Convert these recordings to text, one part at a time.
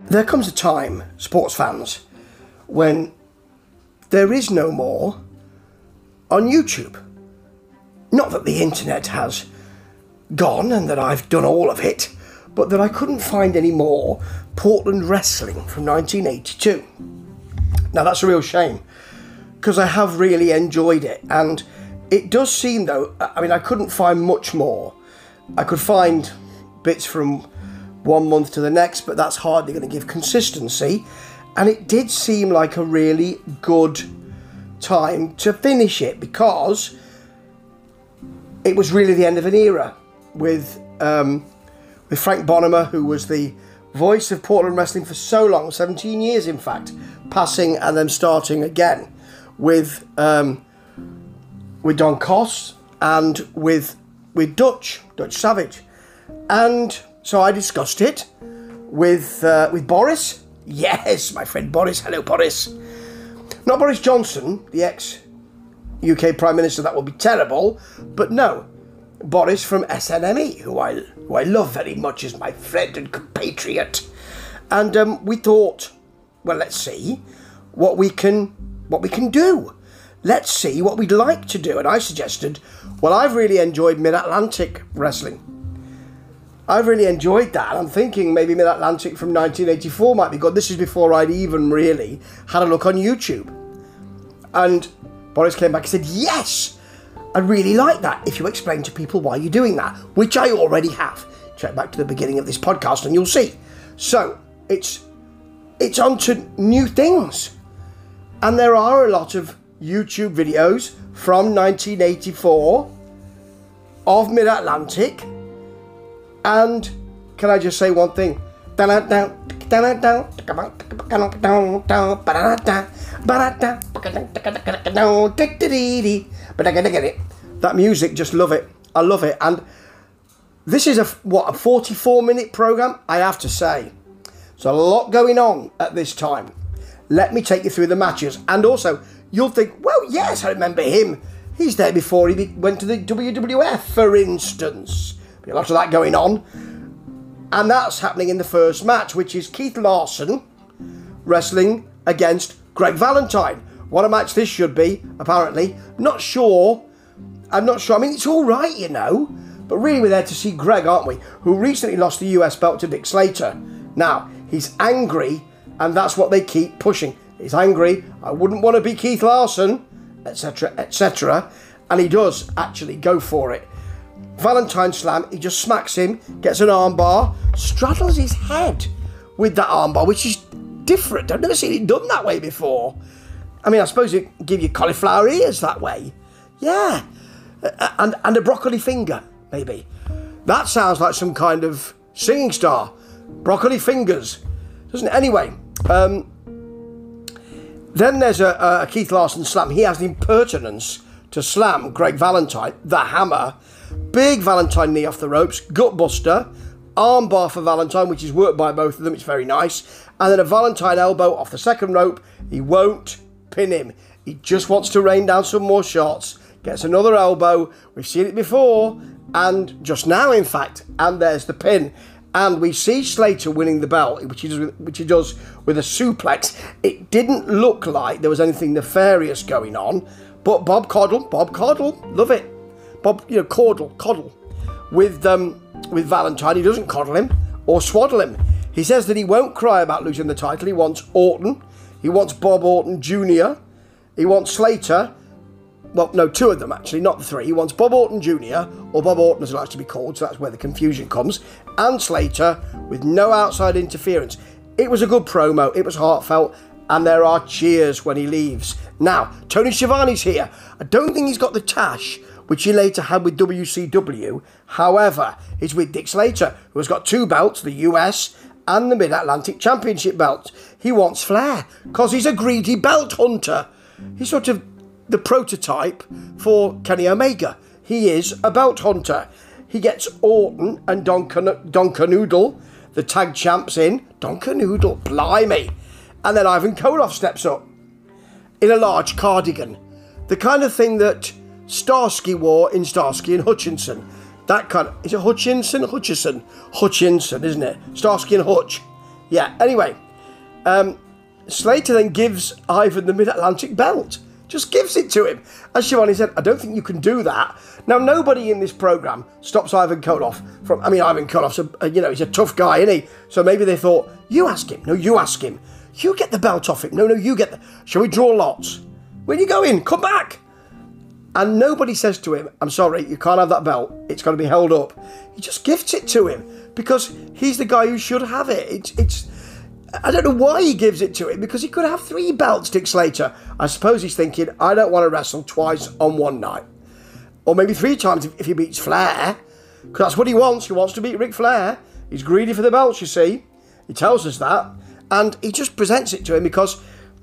There comes a time, sports fans, when there is no more on YouTube. Not that the internet has gone and that I've done all of it, but that I couldn't find any more Portland wrestling from 1982. Now that's a real shame, because I have really enjoyed it, and it does seem though, I mean, I couldn't find much more. I could find bits from one month to the next, but that's hardly going to give consistency, and it did seem like a really good time to finish it, because it was really the end of an era with Frank Bonham, who was the voice of Portland wrestling for so long, 17 years in fact, passing and then starting again with Don Koss and with Dutch Savage. And so I discussed it with Boris. Yes, my friend Boris. Hello, Boris. Not Boris Johnson, the ex-UK Prime Minister. That would be terrible. But no, Boris from SNME, who I love very much as my friend and compatriot. And we thought, well, let's see what we can do. Let's see what we'd like to do. And I suggested, well, I've really enjoyed Mid-Atlantic wrestling. I've really enjoyed that. I'm thinking maybe Mid-Atlantic from 1984 might be good. This is before I'd even really had a look on YouTube. And Boris came back and said, yes, I really like that if you explain to people why you're doing that, which I already have. Check back to the beginning of this podcast and you'll see. So it's on to new things. And there are a lot of YouTube videos from 1984 of Mid-Atlantic. And can I just say one thing? But I get it. That music, just love it. I love it. And this is a 44-minute program, I have to say. There's a lot going on at this time. Let me take you through the matches. And also, you'll think, well, yes, I remember him. He's there before he went to the WWF, for instance. A lot of that going on. And that's happening in the first match, which is Keith Larson wrestling against Greg Valentine. What a match this should be, apparently. I'm not sure. I mean, it's all right, you know. But really, we're there to see Greg, aren't we? Who recently lost the US belt to Dick Slater. Now, he's angry, and that's what they keep pushing. He's angry. I wouldn't want to be Keith Larson, etc., etc. And he does actually go for it. Valentine slam, he just smacks him, gets an armbar, straddles his head with that armbar, which is different. I've never seen it done that way before. I mean, I suppose it give you cauliflower ears that way. Yeah. And a broccoli finger, maybe. That sounds like some kind of singing star. Broccoli fingers. Doesn't it? Anyway, then there's a Keith Larson slam. He has the impertinence to slam Greg Valentine, the Hammer. Big Valentine knee off the ropes, gutbuster, armbar for Valentine, which is worked by both of them. It's very nice. And then a Valentine elbow off the second rope. He won't pin him. He just wants to rain down some more shots. Gets another elbow. We've seen it before. And just now, in fact. And there's the pin. And we see Slater winning the belt, which he does with a suplex. It didn't look like there was anything nefarious going on. But Bob Caudle, love it. Bob, coddle with Valentine. He doesn't coddle him or swaddle him. He says that he won't cry about losing the title. He wants Orton. He wants Bob Orton Jr. He wants Slater. Well, no, two of them actually, not the three. He wants Bob Orton Jr. or Bob Orton as he likes to be called, so that's where the confusion comes, and Slater with no outside interference. It was a good promo. It was heartfelt. And there are cheers when he leaves. Now, Tony Schiavone's here. I don't think he's got the tash, which he later had with WCW. However, he's with Dick Slater, who has got two belts, the US and the Mid-Atlantic Championship belt. He wants Flair, because he's a greedy belt hunter. He's sort of the prototype for Kenny Omega. He is a belt hunter. He gets Orton and Don Canoodle, the tag champs, in. Don Canoodle, blimey. And then Ivan Koloff steps up in a large cardigan. The kind of thing that Starsky wore in Starsky and Hutchinson. That kind of... Is it Hutchinson? Hutchison, isn't it? Starsky and Hutch. Yeah, anyway. Slater then gives Ivan the Mid-Atlantic belt. Just gives it to him. As Shivani said, I don't think you can do that. Now, nobody in this programme stops Ivan Koloff from... I mean, Ivan Koloff's, he's a tough guy, isn't he? So maybe they thought, you ask him. No, you ask him. You get the belt off him. No, you get the... Shall we draw lots? Where are you going? Come back. And nobody says to him, I'm sorry, you can't have that belt. It's got to be held up. He just gifts it to him because he's the guy who should have it. It's I don't know why he gives it to him, because he could have 3 belts, Dick Slater. I suppose he's thinking, I don't want to wrestle twice on one night. Or maybe 3 times if he beats Flair. Because that's what he wants. He wants to beat Ric Flair. He's greedy for the belts, you see. He tells us that. And he just presents it to him because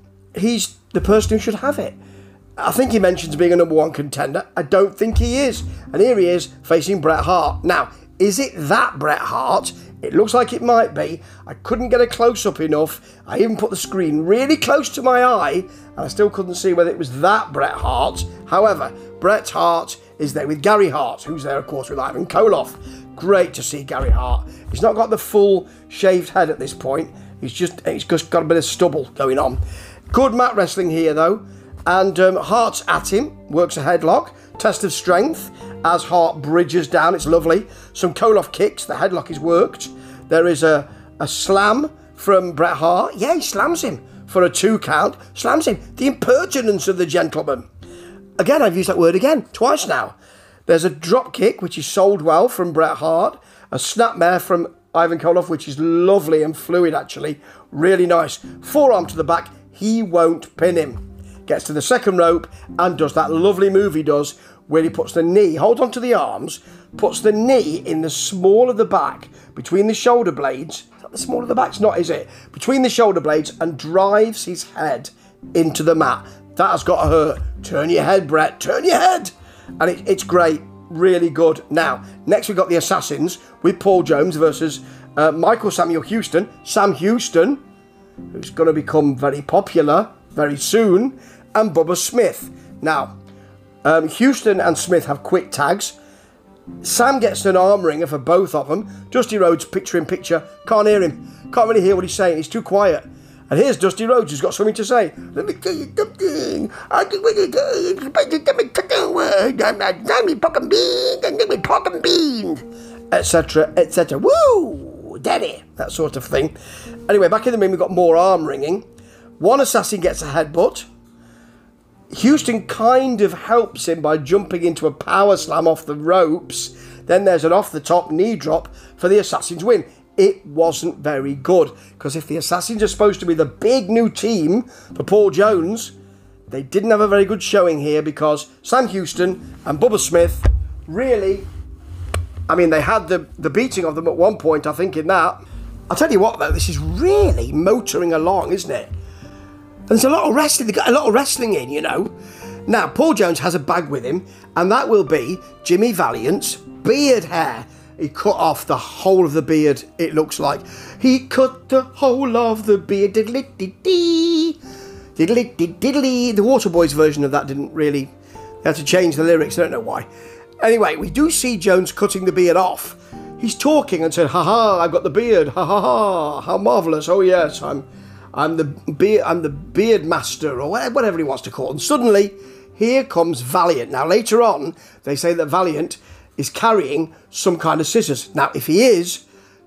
he's the person who should have it. I think he mentions being a number 1 contender. I don't think he is. And here he is facing Bret Hart. Now, is it that Bret Hart? It looks like it might be. I couldn't get a close-up enough. I even put the screen really close to my eye, and I still couldn't see whether it was that Bret Hart. However, Bret Hart is there with Gary Hart, who's there, of course, with Ivan Koloff. Great to see Gary Hart. He's not got the full shaved head at this point. He's just got a bit of stubble going on. Good mat wrestling here, though. And Hart's at him, works a headlock. Test of strength as Hart bridges down. It's lovely. Some Koloff kicks. The headlock is worked. There is a slam from Bret Hart. Yeah, he slams him for a 2 count. Slams him. The impertinence of the gentleman. Again, I've used that word again, twice now. There's a drop kick, which is sold well from Bret Hart. A snapmare from Ivan Koloff, which is lovely and fluid, actually. Really nice. Forearm to the back. He won't pin him. Gets to the second rope and does that lovely move he does where he puts the knee, holds onto the arms, puts the knee in the small of the back between the shoulder blades. Is that the small of the back? It's not, is it? Between the shoulder blades, and drives his head into the mat. That has got to hurt. Turn your head, Bret. Turn your head. And it's great. Really good. Now, next we've got the Assassins with Paul Jones versus Michael Samuel Houston. Sam Houston, who's going to become very popular very soon, and Bubba Smith. Now, Houston and Smith have quick tags. Sam gets an arm ringer for both of them. Dusty Rhodes, picture in picture. Can't hear him. Can't really hear what he's saying. He's too quiet. And here's Dusty Rhodes, who's got something to say. Let me tell you something. I'm talking beans, etc., etc. Woo! Daddy! That sort of thing. Anyway, back in the ring, we've got more arm ringing. One assassin gets a headbutt. Houston kind of helps him by jumping into a power slam off the ropes. Then there's an off-the-top knee drop for the Assassins win. It wasn't very good, because if the Assassins are supposed to be the big new team for Paul Jones, they didn't have a very good showing here, because Sam Houston and Bubba Smith really... I mean, they had the beating of them at one point, I think, in that. I'll tell you what, though, this is really motoring along, isn't it? There's a lot of wrestling. They've got a lot of wrestling in, you know. Now, Paul Jones has a bag with him, and that will be Jimmy Valiant's beard hair. He cut off the whole of the beard, it looks like. He cut the whole of the beard. Diddly-dee-dee. Diddly-dee-diddly. The Waterboys version of that didn't really... They had to change the lyrics, I don't know why. Anyway, we do see Jones cutting the beard off. He's talking and said, "Ha-ha, I've got the beard. Ha-ha-ha. How marvellous. Oh, yes, I'm the beard master," or whatever he wants to call it. And suddenly, here comes Valiant. Now, later on, they say that Valiant is carrying some kind of scissors. Now, if he is,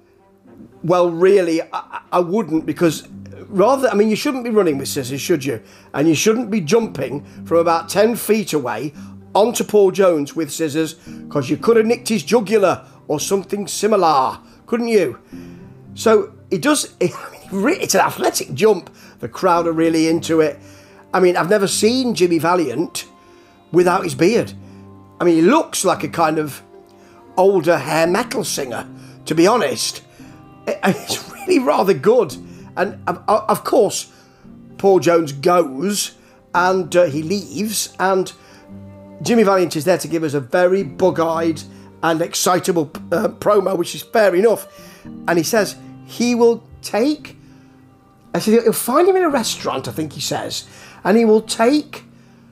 well, really, I wouldn't, because you shouldn't be running with scissors, should you? And you shouldn't be jumping from about 10 feet away onto Paul Jones with scissors, because you could have nicked his jugular or something similar, couldn't you? So, he does... It's an athletic jump. The crowd are really into it. I mean, I've never seen Jimmy Valiant without his beard. I mean, he looks like a kind of older hair metal singer, to be honest. It's really rather good. And, of course, Paul Jones goes and he leaves, and Jimmy Valiant is there to give us a very bug-eyed and excitable promo, which is fair enough. And he says he will take... I said he'll find him in a restaurant, I think he says, and he will take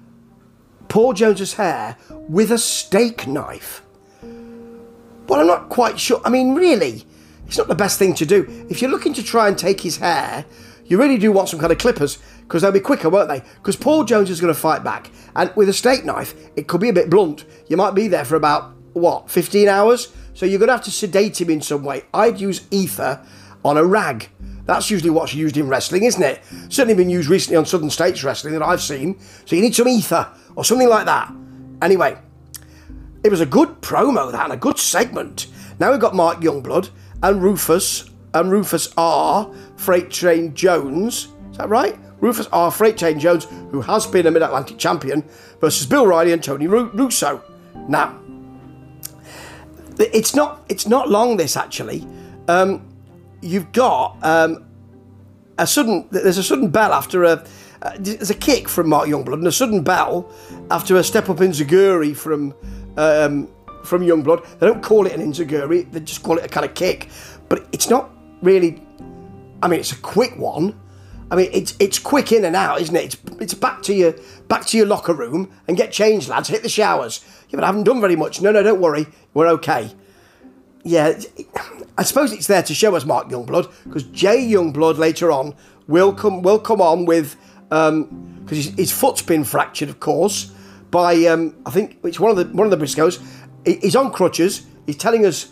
Paul Jones's hair with a steak knife. Well, I'm not quite sure. I mean, really, it's not the best thing to do. If you're looking to try and take his hair, you really do want some kind of clippers, because they'll be quicker, won't they? Because Paul Jones is going to fight back, and with a steak knife, it could be a bit blunt. You might be there for about, 15 hours? So you're going to have to sedate him in some way. I'd use ether on a rag. That's usually what's used in wrestling, isn't it? Certainly been used recently on Southern States Wrestling that I've seen. So you need some ether or something like that. Anyway, it was a good promo, that, and a good segment. Now we've got Mark Youngblood and Rufus R. Freight Train Jones. Is that right? Rufus R. Freight Train Jones, who has been a Mid-Atlantic champion, versus Bill Riley and Tony Russo. Now, it's not long, this, actually. You've got there's a sudden bell after there's a kick from Mark Youngblood, and a sudden bell after a step up enziguri from Youngblood. They don't call it an enziguri, they just call it a kind of kick. But it's not really, I mean, it's a quick one. I mean, it's quick in and out, isn't it? It's back to your locker room and get changed, lads. Hit the showers. Yeah, but I haven't done very much. No, don't worry, we're okay. Yeah, I suppose it's there to show us Mark Youngblood, because Jay Youngblood later on will come on with because his foot's been fractured, of course, by I think it's one of the Briscoes. He's on crutches. He's telling us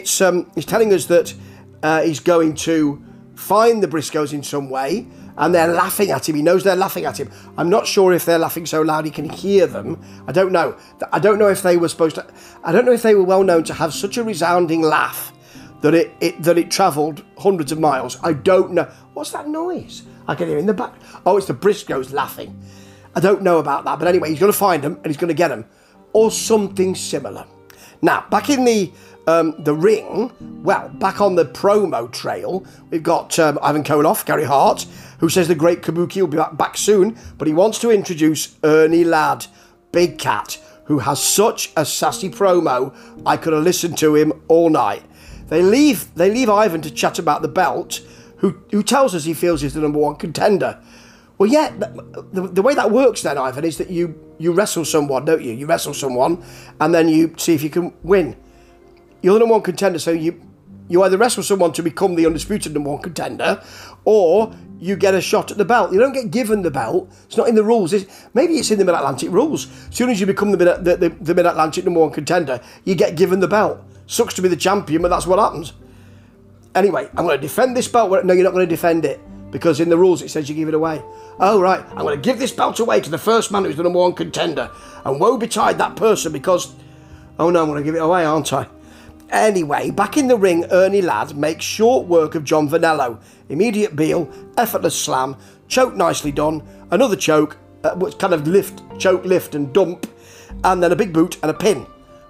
that he's going to find the Briscoes in some way, and they're laughing at him. He knows they're laughing at him. I'm not sure if they're laughing so loud he can hear them. I don't know. I don't know if they were supposed to. I don't know if they were well known to have such a resounding laugh that it travelled hundreds of miles. I don't know. What's that noise? I can hear in the back. Oh, it's the Briscoes laughing. I don't know about that, but anyway, he's going to find them and he's going to get them, or something similar. Now, back in the ring, well, back on the promo trail, we've got Ivan Koloff, Gary Hart, who says the great Kabuki will be back soon, but he wants to introduce Ernie Ladd, Big Cat, who has such a sassy promo, I could have listened to him all night. They leave Ivan to chat about the belt, who tells us he feels he's the number one contender. Well, yeah, the way that works then, Ivan, is that you wrestle someone, don't you? You wrestle someone, and then you see if you can win. You're the number one contender, so you either wrestle someone to become the undisputed number one contender, or you get a shot at the belt. You don't get given the belt. It's not in the rules. Maybe it's in the Mid-Atlantic rules. As soon as you become the Mid-Atlantic number one contender, you get given the belt. Sucks to be the champion, but that's what happens. Anyway, I'm going to defend this belt. No, you're not going to defend it, because in the rules it says you give it away. Oh, right, I'm going to give this belt away to the first man who's the number one contender. And woe betide that person, because, oh no, I'm going to give it away, aren't I? Anyway, back in the ring, Ernie Ladd makes short work of John Vanello. Immediate Beal, effortless slam, choke nicely done, another choke, which kind of choke, lift and dump, and then a big boot and a pin.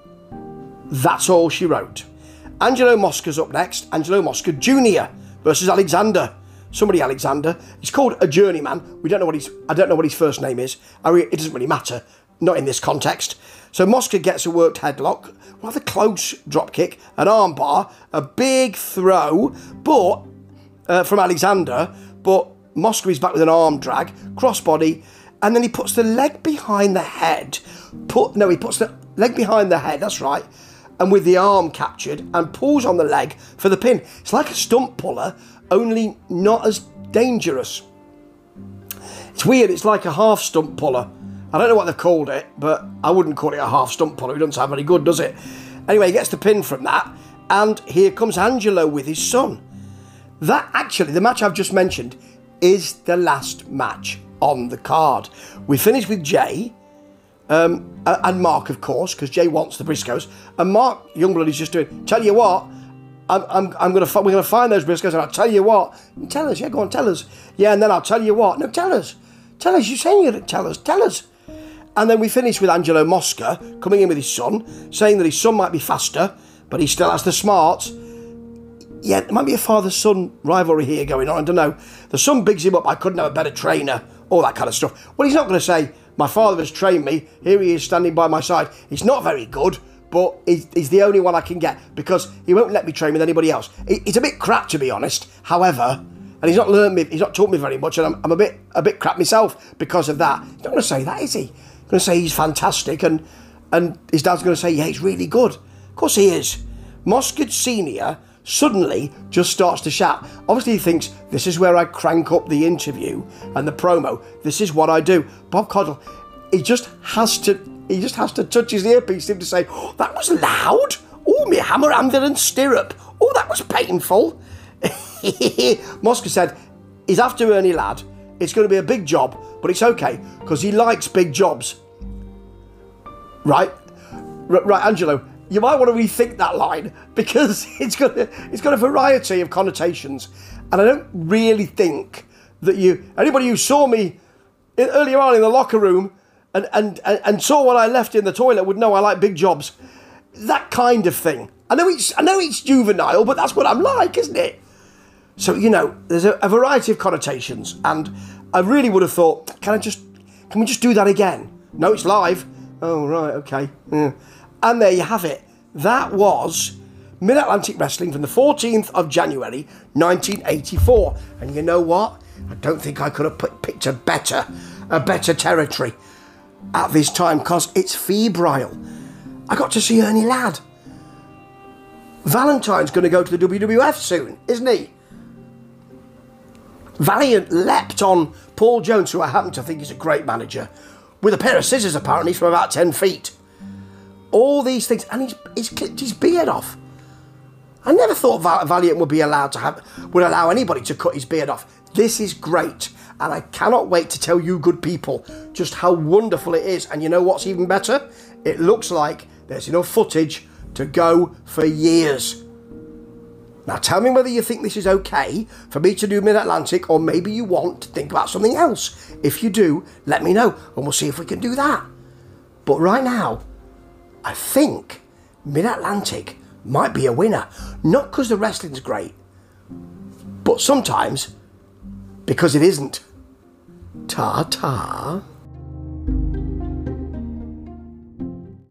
That's all she wrote. Angelo Mosca's up next. Angelo Mosca Jr. versus Alexander. Somebody Alexander. He's called a journeyman. I don't know what his first name is. It doesn't really matter. Not in this context. So Mosca gets a worked headlock, rather close drop kick, an arm bar, a big throw, but from Alexander, but Mosca is back with an arm drag, crossbody, and then he puts the leg behind the head. He puts the leg behind the head, that's right, and with the arm captured, and pulls on the leg for the pin. It's like a stump puller, only not as dangerous. It's weird, it's like a half stump puller. I don't know what they've called it, but I wouldn't call it a half stump puller. It doesn't sound very good, does it? Anyway, he gets the pin from that, and here comes Angelo with his son. That, actually, the match I've just mentioned is the last match on the card. We finish with Jay, and Mark, of course, because Jay wants the Briscoes, and Mark Youngblood is just doing, tell you what, we're going to find those Briscoes, and I'll tell you what. Tell us, yeah, go on, tell us. Yeah, and then I'll tell you what. No, tell us. Tell us, you're saying it, tell us. And then we finish with Angelo Mosca coming in with his son, saying that his son might be faster, but he still has the smarts. Yeah, there might be a father-son rivalry here going on, I don't know. The son bigs him up, I couldn't have a better trainer, all that kind of stuff. Well, he's not going to say, my father has trained me, here he is standing by my side. He's not very good, but he's the only one I can get, because he won't let me train with anybody else. It's a bit crap, to be honest. However, and he's not taught me very much, and I'm a bit crap myself because of that. He's not going to say that, is he? He's going to say he's fantastic, and his dad's going to say, yeah, he's really good. Of course he is. Mosca Senior suddenly just starts to shout. Obviously he thinks, this is where I crank up the interview and the promo. This is what I do. Bob Caudle, he just has to touch his earpiece to say, oh, that was loud. Oh, me hammer, anvil and stirrup. Oh, that was painful. Mosca said, he's after Ernie Ladd. It's going to be a big job, but it's okay, because he likes big jobs. Right, Angelo, you might want to rethink that line, because it's got a variety of connotations. And I don't really think that anybody who saw me earlier on in the locker room and saw what I left in the toilet would know I like big jobs. That kind of thing. I know it's juvenile, but that's what I'm like, isn't it? So, there's a variety of connotations, and I really would have thought, can we just do that again? No, it's live. Oh, right, okay. Yeah. And there you have it. That was Mid-Atlantic Wrestling from the 14th of January, 1984. And you know what? I don't think I could have picked a better territory at this time, because it's febrile. I got to see Ernie Ladd. Valentine's going to go to the WWF soon, isn't he? Valiant leapt on Paul Jones, who I happen to think is a great manager, with a pair of scissors apparently from about 10 feet. All these things, and he's clipped his beard off. I never thought Valiant would allow anybody to cut his beard off. This is great, and I cannot wait to tell you good people just how wonderful it is. And you know what's even better? It looks like there's enough footage to go for years. Now tell me whether you think this is okay for me to do Mid-Atlantic, or maybe you want to think about something else. If you do, let me know and we'll see if we can do that. But right now, I think Mid-Atlantic might be a winner. Not because the wrestling's great, but sometimes because it isn't. Ta-ta.